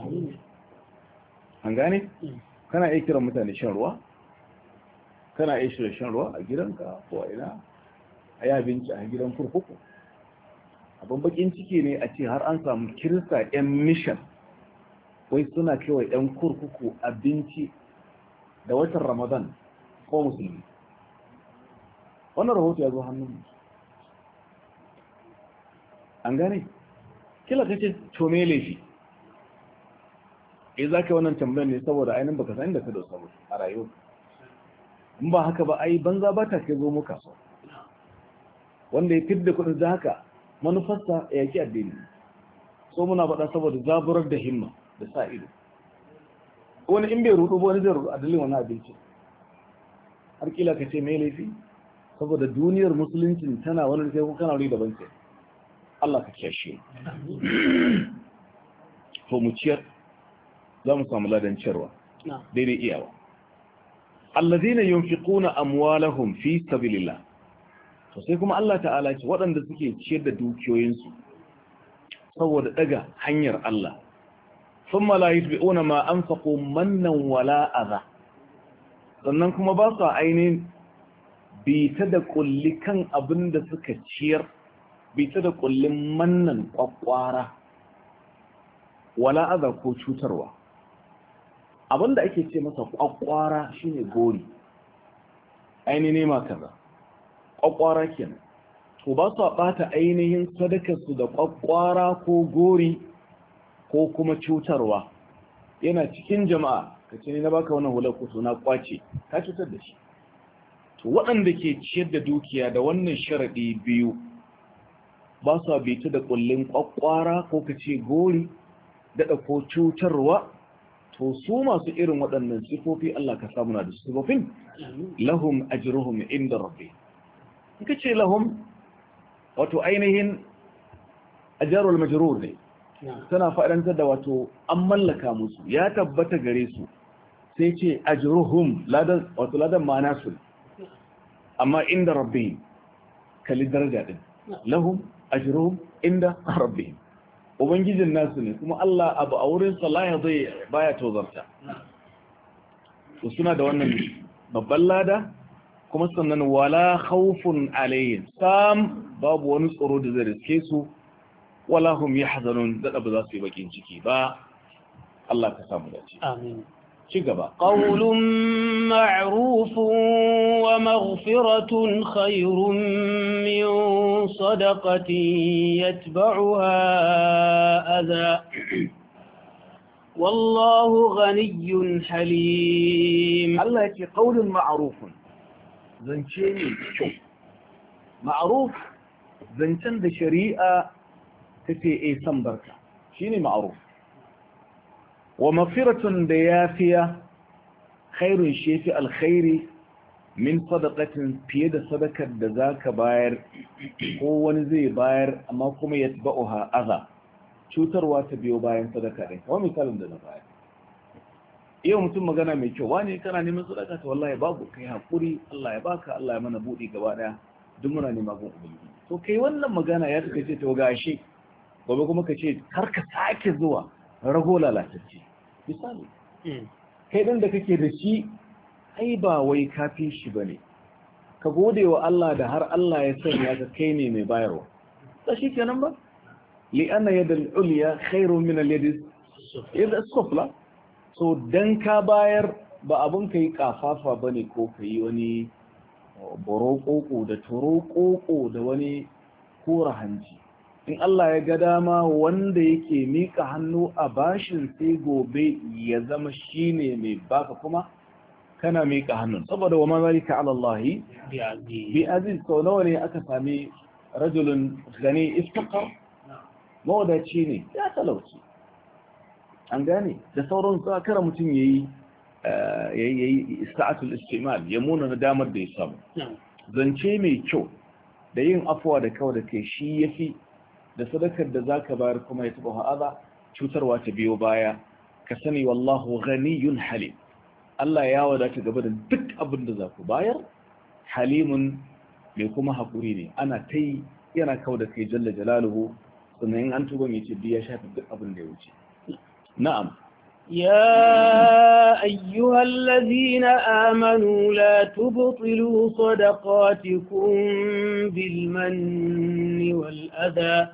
an gane kana iya kiran mutane shan ruwa kana iya shirin shan ruwa a gidanka ko a ina a yi abinci a gidan kurkuku abin bakin ciki ne a ce har an samu kirista 'yan mission wai suna kewa 'yan kurkuku abinci da watan ramadan ko musulmi wannan rahoto ya zo hannun an gane kila ka ce tome laifi za ka yi wannan tambayar ne saboda ainihin baka san da ka dosa a rayuwa in ba haka ba ai banza ba ta ke zo muka wanda ya fidda kudin da haka manufarsa ya yaki addini so muna faɗa saboda zaburar da himma da sa ido wani in bai rudu ba wani zai rudu a dalilin wani abinci har kila ka ce mai laifi saboda duniyar musuluncin tana wani sai ko kana wuri daban ce Allah ka kiyashe to mu ciyar za mu samu ladan ciyarwa daidai iyawa allazina yunfiquna amwalahum fi sabilillah to sai kuma Allah ta'ala ce waɗanda suke ciyar da dukiyoyinsu saboda daga hanyar Allah thumma la yutbi'una ma anfaqu mannan wala adha sannan kuma ba su ainihin bita da kulli kan abin da suka ciyar bita da kullin mannan kwakwara wala adha ko cutarwa abinda ake ce masa kwakwara shine gori ainihin ma kaza kwakwara kenan to ba su bata ainihin sadakarsu da kwakwara ko gori ko kuma cutarwa yana cikin jama'a ka ce ni na baka wannan hular ko na kwace ka cutar da shi to waɗanda ke ciyar da dukiya da wannan sharadi biyu ba su bita da kullin kwakwara ko ka ce gori daɗa ko cutarwa to su masu irin waɗannan sifofi Allah ka samu na da sifofin lahum ajruhum inda rabbi in ce lahum wato ainihin ajarul majrur ne tana faɗantar da wato an mallaka musu ya tabbata gare su sai ce ajruhum ladan wato ladan ma'ana su amma inda rabbi kalli daraja din lahum ajruhum inda rabbi ubangijin nasu ne kuma Allah abu a wurin salaya zai baya tozarta to suna da wannan babban lada kuma sannan wala khawfun alayhim sam babu wani tsoro da zai riske su wala hum yahzanun da ba za su yi bakin ciki ba Allah ka samu dace amin ci gaba qawlun ma'rufun wa maghfiratun khayrun min sadaqatin yatba'uha adha wallahu ghaniyyun halim Allah yake qawlun ma'rufun zance ne kyau ma'ruf zancen da shari'a tace san barka shine ma'ruf wa maghfiratun da yafiya khairun shefi alkhairi min sadaqatin fiye da sadakar da zaka bayar ko wani zai bayar amma kuma yatba'uha adha cutarwa ta biyo bayan sadaka din kamar misalin da na bayar yau mutum magana mai kyau wani kana neman sadaka ta wallahi babu kai hakuri Allah ya baka Allah ya mana budi gaba daya duk muna neman gun ubangiji to kai wannan magana ya kace to gashi gobe kuma kace har ka sake zuwa rago lalatacce misali kai ɗin da kake da shi ai ba wai kafin shi ba ne, ka gode wa Allah da har Allah ya sanya ka kai ne mai bayarwa ta shi kenan ba li'anna yadda uliya khairun min al-yadi sufla. So dan ka bayar ba abun ka yi kafafa ba ne ko ka yi wani borokoko da turokoko da wani kora hanci. In Allah ya ga dama wanda yake mika hannu a bashin sai gobe ya zama shine mai baka kuma kana mika hannun, saboda wa mazalika ala Allah bi aziz. Sau nawa ne aka sami rajulun gani iftaqar, mawadaci ne ya talauci, an gane da sauran su kara mutum yayi sa'atul istimal ya muna na damar da ya samu. Zance mai kyau da yin afuwa da kawai da kai shi yafi da sadakar da zaka bayar kuma ya taba ha'aza cutarwa ta biyo baya. Ka sani wallahu ghaniyun halim, Allah ya wadata gaba da duk abin da za ku bayar. Halimun mai kuma haƙuri ne, ana ta yi yana kawo da kai jalla jalaluhu, sannan in an tuba mai ce biya shafi duk abin da ya wuce. Na'am. يا أيها الذين آمنوا لا تبطلوا صدقاتكم بالمن والأذى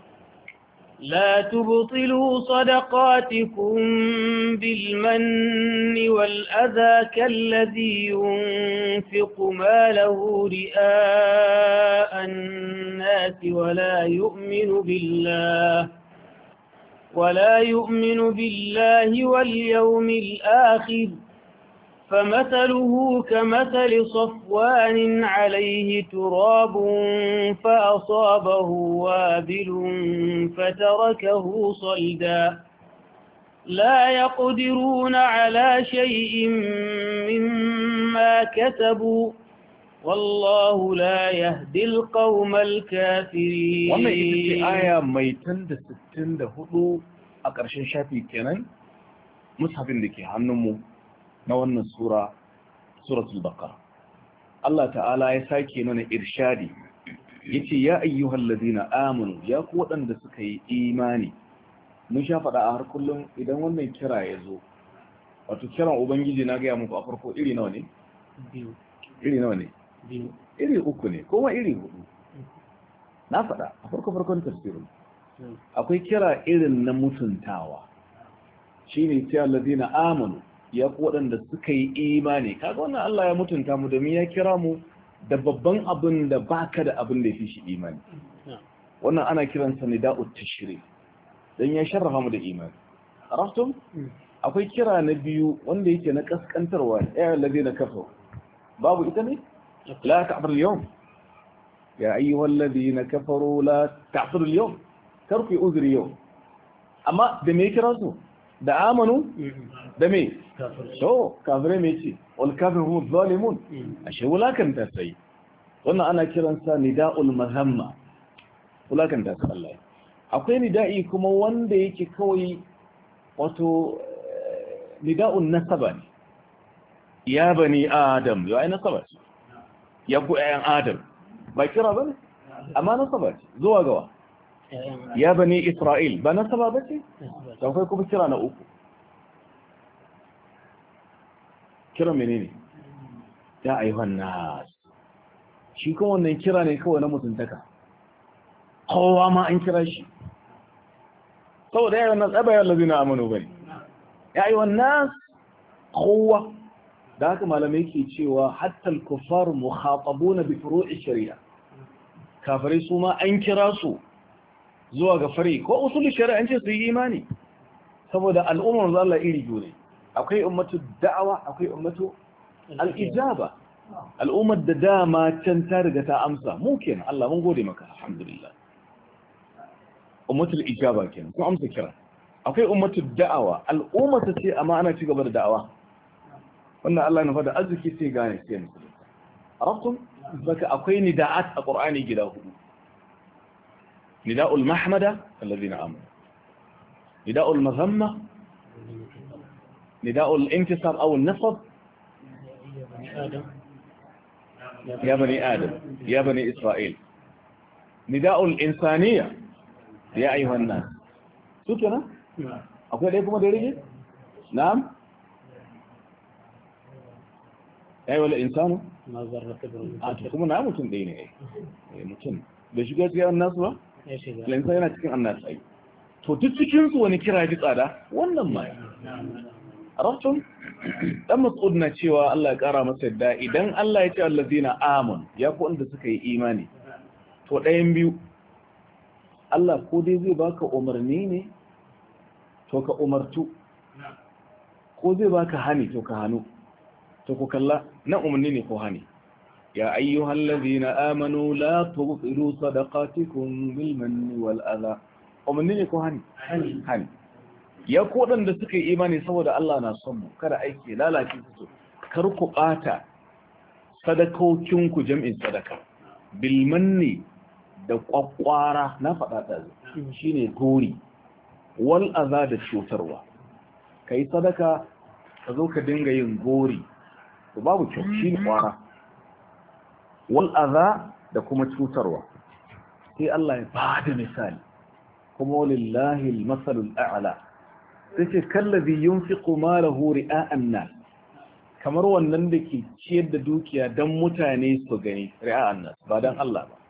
كالذي ينفق ماله رئاء الناس ولا يؤمن بالله واليوم الآخر، فمثله كمثل صفوان عليه تراب فأصابه وابل فتركه صلدا لا يقدرون على شيء مما كسبوا والله لا يهدي القوم الكافرين. wannan ita ce aya mai 64 a ƙarshen shafi kenan mushafin da ke hannunmu na wannan suratul baqara. Allah ta'ala ya sake mana irshadi yace ya ayyuhal ladina amanu, ya ku waɗanda suka yi imani. Mun sha faɗa a har kullum idan wannan kira ya zo, wato kiran ubangiji na gaya muku a farko iri nawa ne? Iri nawa ne? Iri uku ne kuma iri hudu. Na faɗa a farkon tafsirin akwai kira irin na mutuntawa, shine sai allazina amanu, ya ku waɗanda suka yi imani. Kaga wannan Allah ya mutunta mu domin ya kira mu da babban abin da baka da abin da yafi shi imani. Wannan ana kiransa nida'ut tashri, dan ya sharrafa mu da imani. Araftum? Akwai kira na biyu wanda yake na kaskantarwa, ya allazina kafaru. Babu ita ne? لا تعبر اليوم يا أيها الذين كفروا لا تعبر اليوم، تركي أذر اليوم. أما دمي كراسو دا آمنوا دمي كافرين ميتي والكافر هم الظالمون أشياء ولكن تسعي. وانا أنا كرانسا نداء المذمة ولكن تسعي الله. أقول ندائي كما واندي كوي واتو نداء النسبة يا بني آدم يا أين نسبة ya ku ‘ya'yan Adam, ba kira ba ne? Amma nasaba ce, zuwa gawa. Ya bani Isra'il, ba nasaba ba ce? Saukai kuma kira na uku. Kira mene ne? Ya ayyuhan nas. Shi kuma wannan kira ne kawai na mutuntaka. Kowa ma an kira shi. Saboda yawan nas, abayar lazina amanu bane. Ya ayyuhan nas, kowa. Da haka malamai ke cewa hatta al-kuffar mukhatabuna bi furu'i shari'a, kafirai su ma an kira su zuwa ga fari ko usul shari'a an ce su yi imani, saboda al'ummar Allah iri biyu ne, akwai ummatu da'awa akwai ummatu al-ijaba. Al'ummar da dama can ta riga ta amsa, mu kenan Allah mun gode maka alhamdulillah, ummatul ijaba kenan kun amsa kira. Akwai ummatu da'awa, al'ummar ta ce amma ana ci gaba da da'awa, wannan Allah na fada arziki sai gane sai ne. Arabtum? Baka akwai nida'at a Qur'ani gida hudu. Nida'ul mahmada alladhina amanu. Nida'ul mazamma, nida'ul intisar aw an-nasab. Ya bani Adam, ya bani Isra'il. Nida'ul insaniyya, ya ayyuhan nas. Su kenan? Akwai dai kuma da rige? Na'am? yayi wala insanu ma zarra kabru a to kuma na mutum ɗaya ne mutum da shiga cikin annasu ba ya shiga lansa yana cikin annasu ai to duk cikin su wani kira ji tsada wannan ma arabtum dan mas'ud na cewa Allah ya kara masa yadda idan Allah ya ce allazina amun ya ku wanda suka yi imani to ɗayan biyu Allah ko dai zai baka umarni ne to ka umartu ko zai baka hani to ka hanu to ku kalla na umarni ne ko hani ya ayyuhal ladhina amanu la tubtilu sadaqatikum bil manni wal adha umarni ne ko hani hani ya ku wadanda suka yi imani saboda Allah na son mu kada aiki lalace su kar ku bata sadakokin ku jam'in sadaka bil manni da kwakwara na faɗa ta shine gori wal adha da cutarwa kai sadaka ka zo ka dinga yin gori to babu kyau shi ne kwara wal adha da kuma cutarwa sai Allah ya bada misali kuma walillahi al-masalul a'la sai ce kallazi yunfiqu malahu ri'a'an nas kamar wannan da ke ciyar da dukiya dan mutane su gani ri'a'an nas ba dan Allah ba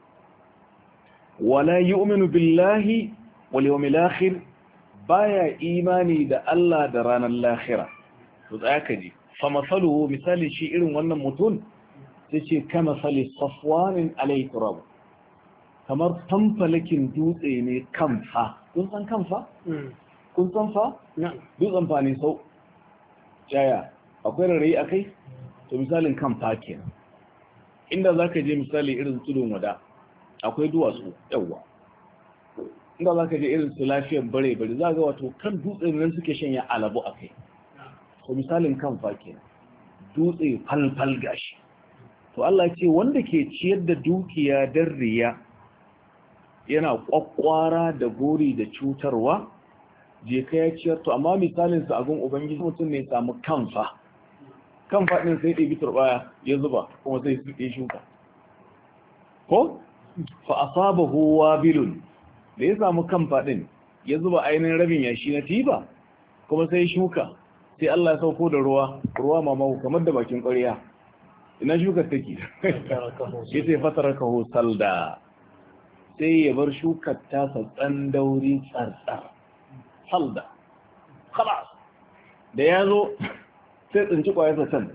wala yu'minu billahi wal yawmil akhir baya imani da Allah da ranar lahira to tsaya ka ji fa masaluhu misali shi irin wannan mutum sai ce kama sali safwanin alayhi turab kamar tamfalakin dutse ne kamfa kun san kamfa kun san fa dutsen fa ne sau jaya akwai rarrayi akai to misalin kamfa kenan inda zaka je misali irin tudun wada akwai duwatsu yawa inda zaka je irin su lafiyar bare bare za ga wato kan dutsen nan suke shanya alabu akai ko misalin kan fake dutse falfal gashi to Allah ce wanda ke ciyar da dukiya dan riya yana kwakwara da gori da cutarwa je ka ya ciyar to amma misalin sa agun ubangiji mutum ne samu kanfa din sai ɗebi turbaya ya zuba kuma sai su ɗe shuka ko fa asabahu wabilun da ya samu kanfa din ya zuba ainihin rabin yashi na tiba kuma sai shuka sai Allah ya sauko da ruwa mamahu kamar da bakin ƙwarya ina shukar take sai sai fatarakahu salda sai ya bar shukar ta tsatsan dauri tsartsar salda khalas da ya zo sai tsinci ƙwayarsa can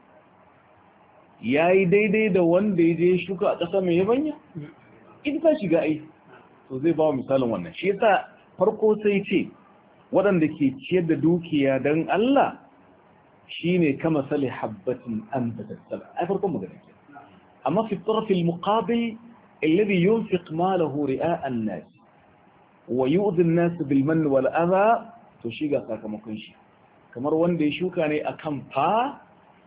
ya yi daidai da wanda ya je shuka a ƙasa mai yabanya in ta shiga ai to zai ba misalin wannan shi yasa farko sai ce waɗanda ke ciyar da dukiya don Allah shi ne kama sali habbatin an batattala ai farkon magana ke amma fi tarfil muqabil alladhi yunfiq malahu ri'a an-nas wa yu'dhi an-nas bil mann wal adha to shi ga sakamakon shi kamar wanda ya shuka ne akan fa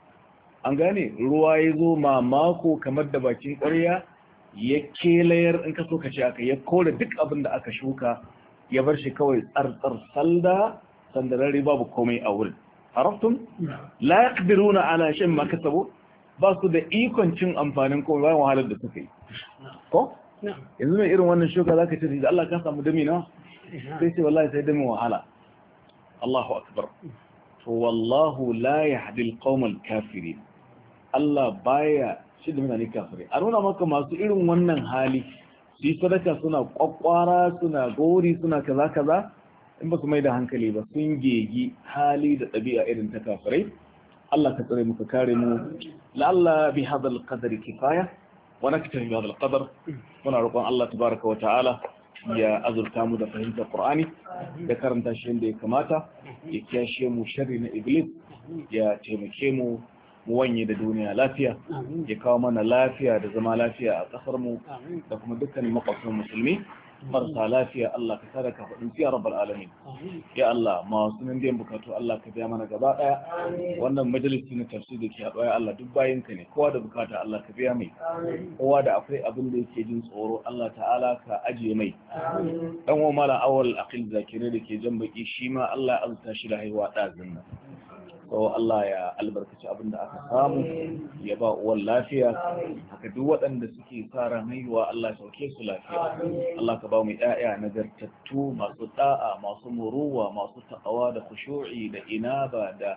an gane ruwa ya zo mamako kamar da bakin ƙwarya ya kelayar in ka so ka ce aka ya kore duk abin da aka shuka ya bar shi kawai tsartsar salda sandararri babu komai a wurin arabtum la yaqdiruna ala shay ma kasabu ba su da ikon cin amfanin komai bayan wahalar da suka yi ko yanzu mai irin wannan shuka zaka ce da Allah ka samu dami na sai ce wallahi sai dami wahala Allahu akbar to wallahu la yahdi alqawm alkafirin Allah baya shi da mutane kafirai a nuna maka masu irin wannan hali su yi sadaka suna kwakwara suna gori suna kaza kaza in ba su mai da hankali ba sun gegi hali da ɗabi'a irin ta kafirai Allah ka tsare muka kare mu la'alla bi hadal qadari kifaya wa naktafi bi hadal qadar muna roƙon Allah tabaraka wa ta'ala ya azurta mu da fahimtar Qur'ani da karanta shi yadda ya kamata ya kiyashe mu sharri na iblis ya taimake mu mu wanye da duniya lafiya ya kawo mana lafiya da zama lafiya a kasar mu da kuma dukkanin makwabtan musulmi marasa lafiya Allah ka sada ka faɗin siya rabbal alamin ya Allah masu nan biyan bukatu Allah ka biya mana gaba ɗaya wannan majalisi na tafsir da ke haɗuwa ya Allah duk bayan ka ne kowa da bukata Allah ka biya mai kowa da akwai abin da yake jin tsoro Allah ta'ala ka ajiye mai dan wa mala awal aqil zakire da ke jan baki shi ma Allah ya azurta shi da haihuwa ɗazin nan ko Allah ya albarkaci abin da aka samu ya ba uwan lafiya haka duk waɗanda suke fara haihuwa Allah ya sauke su lafiya Allah ka ba mu ƴaƴa nagartattu masu da'a masu muruwa masu taqwa da khushu'i da inaba da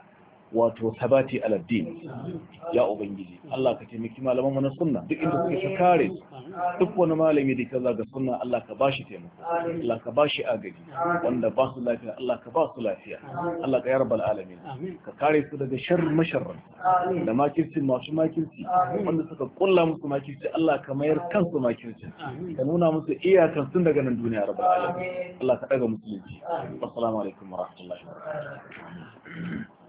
wato sabati aladdin ya ubangiji Allah ka taimaki malaman mu na sunna duk inda suke ka kare duk wani malami da kaza ga sunna Allah ka bashi taimako Allah ka bashi agaji wanda ba su lafiya Allah ka ba su lafiya Allah ka ya rabbal alamin ka kare su daga sharri masharran da makirci masu makirci wanda suka kulla musu makirci Allah ka mayar kansu makirci ka nuna musu iyakan sun daga nan duniya rabbal alamin Allah ka daga musulunci assalamu alaikum wa rahmatullahi wa barakatuh